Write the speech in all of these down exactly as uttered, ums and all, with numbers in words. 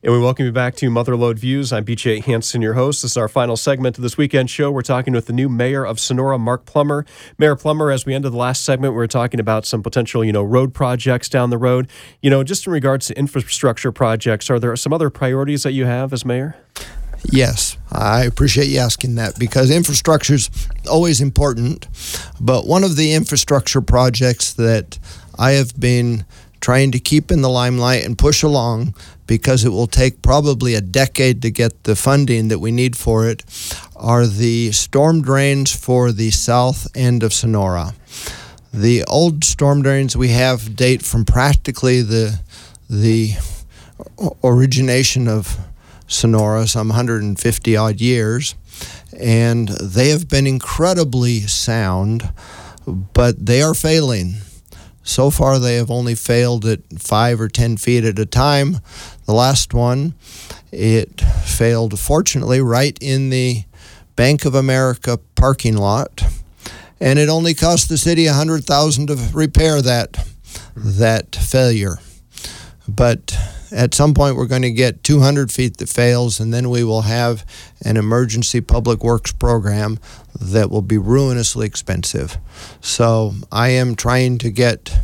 And we welcome you back to Mother Lode Views. I'm B J Hansen, your host. This is our final segment of this weekend show. We're talking with the new mayor of Sonora, Mark Plummer. Mayor Plummer, as we ended the last segment, we were talking about some potential, you know, road projects down the road. You know, just in regards to infrastructure projects, are there some other priorities that you have as mayor? Yes, I appreciate you asking that because infrastructure is always important. But one of the infrastructure projects that I have been trying to keep in the limelight and push along, because it will take probably a decade to get the funding that we need for it, are the storm drains for the south end of Sonora. The old storm drains we have date from practically the the origination of Sonora, some one hundred fifty odd years, and they have been incredibly sound, but they are failing. So far, they have only failed at five or ten feet at a time. The last one, it failed, fortunately, right in the Bank of America parking lot, and it only cost the city one hundred thousand dollars to repair that that failure. But at some point, we're going to get two hundred feet that fails, and then we will have an emergency public works program that will be ruinously expensive. So I am trying to get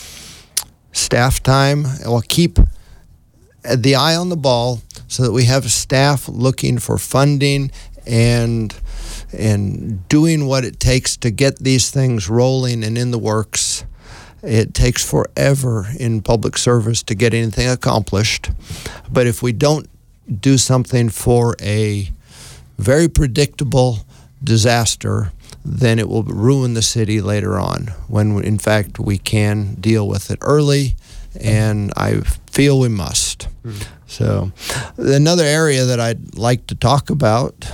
staff time. I'll keep the eye on the ball so that we have staff looking for funding and and doing what it takes to get these things rolling and in the works. It takes forever in public service to get anything accomplished. But if we don't do something for a very predictable disaster, then it will ruin the city later on, when in fact we can deal with it early, and I feel we must. Mm-hmm. So another area that I'd like to talk about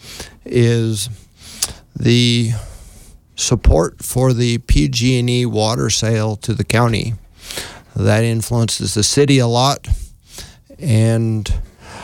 is the support for the P G and E water sale to the county. That influences the city a lot, and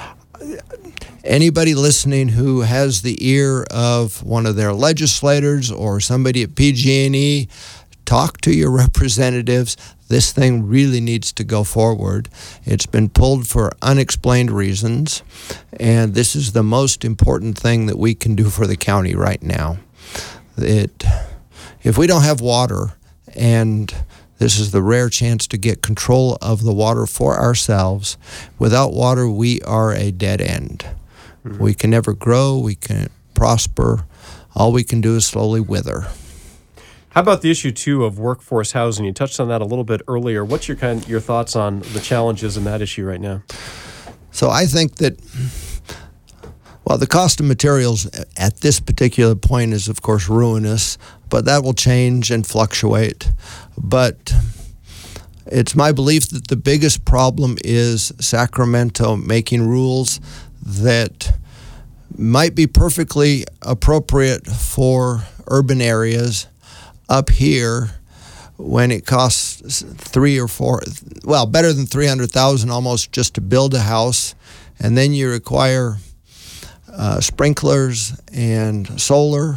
anybody listening who has the ear of one of their legislators or somebody at P G and E, talk to your representatives. This thing really needs to go forward. It's been pulled for unexplained reasons, and this is the most important thing that we can do for the county right now. It, if we don't have water, and this is the rare chance to get control of the water for ourselves, without water, we are a dead end. Mm-hmm. We can never grow, we can't prosper. All we can do is slowly wither. How about the issue, too, of workforce housing? You touched on that a little bit earlier. What's your kind, your thoughts on the challenges in that issue right now? So I think that, well, the cost of materials at this particular point is, of course, ruinous, but that will change and fluctuate. But it's my belief that the biggest problem is Sacramento making rules that might be perfectly appropriate for urban areas up here when it costs three or four, well, better than three hundred thousand dollars almost just to build a house, and then you require uh, sprinklers and solar.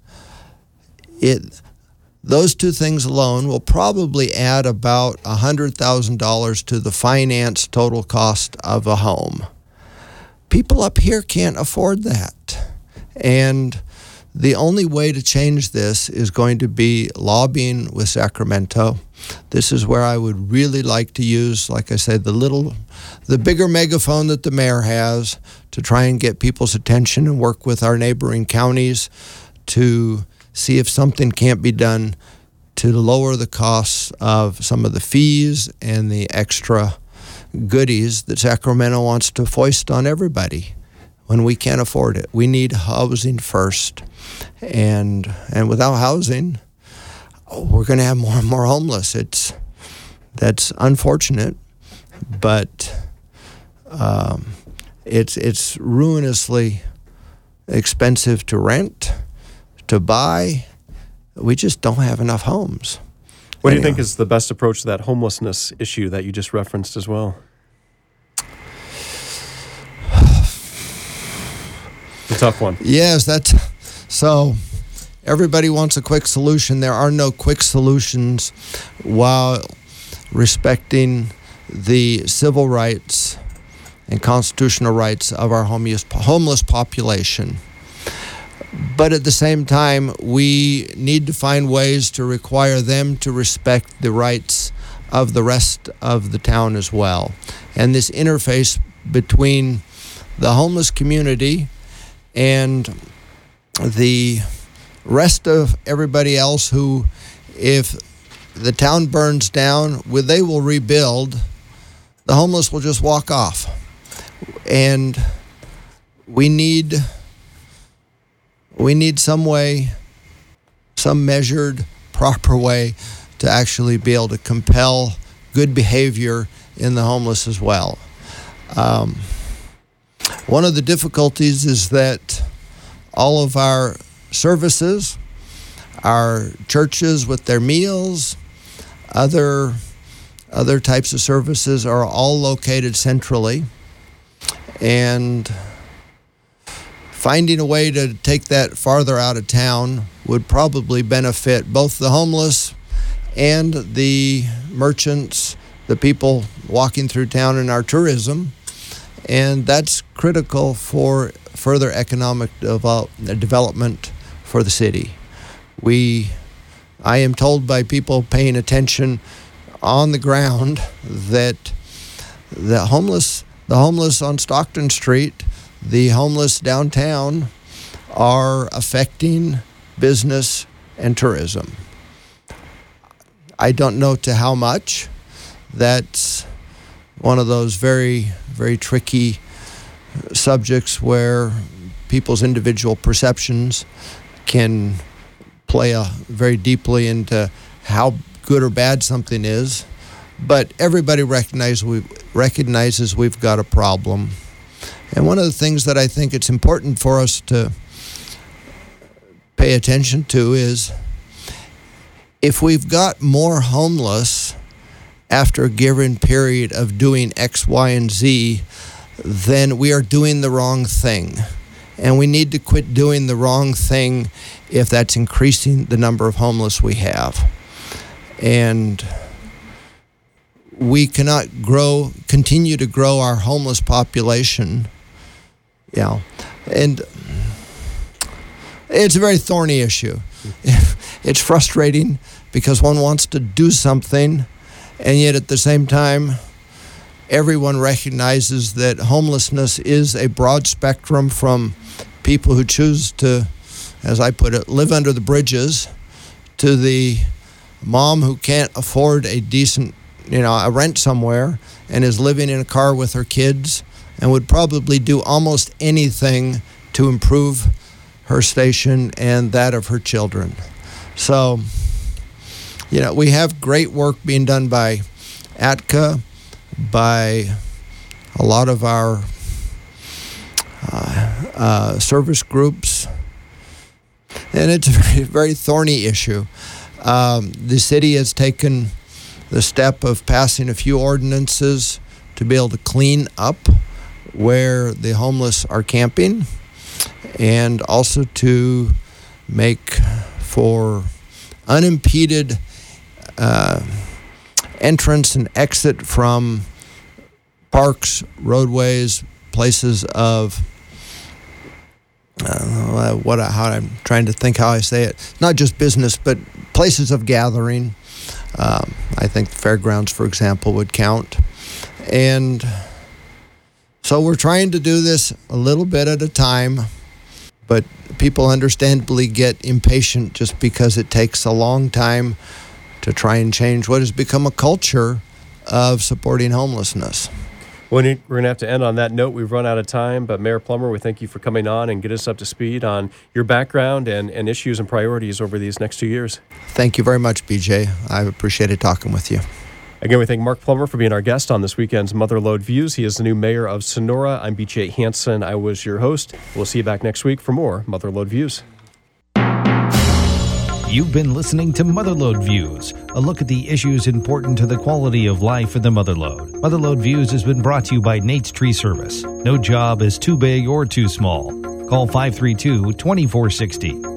It those two things alone will probably add about one hundred thousand dollars to the finance total cost of a home. People up here can't afford that, and the only way to change this is going to be lobbying with Sacramento. This is where I would really like to use, like I said, the little, the bigger megaphone that the mayor has to try and get people's attention and work with our neighboring counties to see if something can't be done to lower the costs of some of the fees and the extra goodies that Sacramento wants to foist on everybody when we can't afford it. We need housing first. And and without housing, we're going to have more and more homeless. It's that's unfortunate, but um, it's it's ruinously expensive to rent, to buy. We just don't have enough homes. What anyway. do you think is the best approach to that homelessness issue that you just referenced as well? It's a tough one. Yes, that's so. Everybody wants a quick solution. There are no quick solutions while respecting the civil rights and constitutional rights of our homeless, homeless population. But at the same time, we need to find ways to require them to respect the rights of the rest of the town as well. And this interface between the homeless community and the rest of everybody else who, if the town burns down, they will rebuild, the homeless will just walk off. And we need we need some way, some measured, proper way to actually be able to compel good behavior in the homeless as well. Um, one of the difficulties is that all of our services, our churches with their meals, other other types of services are all located centrally, and finding a way to take that farther out of town would probably benefit both the homeless and the merchants, the people walking through town in our tourism, and that's critical for further economic develop, development for the city. We, I am told by people paying attention on the ground that the homeless, the homeless on Stockton Street, the homeless downtown are affecting business and tourism. I don't know to how much. That's one of those very, very tricky subjects where people's individual perceptions can play a, very deeply into how good or bad something is. But everybody recognize we, recognizes we've got a problem. And one of the things that I think it's important for us to pay attention to is if we've got more homeless after a given period of doing X, Y, and Z, then we are doing the wrong thing. And we need to quit doing the wrong thing if that's increasing the number of homeless we have. And we cannot grow, continue to grow our homeless population. You know, and it's a very thorny issue. It's frustrating because one wants to do something, and yet at the same time, everyone recognizes that homelessness is a broad spectrum from people who choose to, as I put it, live under the bridges, to the mom who can't afford a decent, you know, a rent somewhere and is living in a car with her kids and would probably do almost anything to improve her station and that of her children. So, you know, we have great work being done by A T C A, by a lot of our uh, uh, service groups, and it's a very, very thorny issue. Um, the city has taken the step of passing a few ordinances to be able to clean up where the homeless are camping, and also to make for unimpeded uh, entrance and exit from parks, roadways, places of uh, what how I'm trying to think how I say it. Not just business, but places of gathering. Um, I think the fairgrounds, for example, would count. And so we're trying to do this a little bit at a time, but people understandably get impatient just because it takes a long time to try and change what has become a culture of supporting homelessness. Well, we're going to have to end on that note. We've run out of time, but Mayor Plummer, we thank you for coming on and get us up to speed on your background and, and issues and priorities over these next two years. Thank you very much, B J. I appreciated talking with you. Again, we thank Mark Plummer for being our guest on this weekend's Motherlode Views. He is the new mayor of Sonora. I'm B J Hansen. I was your host. We'll see you back next week for more Motherlode Views. You've been listening to Motherlode Views, a look at the issues important to the quality of life in the Motherlode. Motherlode Views has been brought to you by Nate's Tree Service. No job is too big or too small. Call five three two, two four six zero.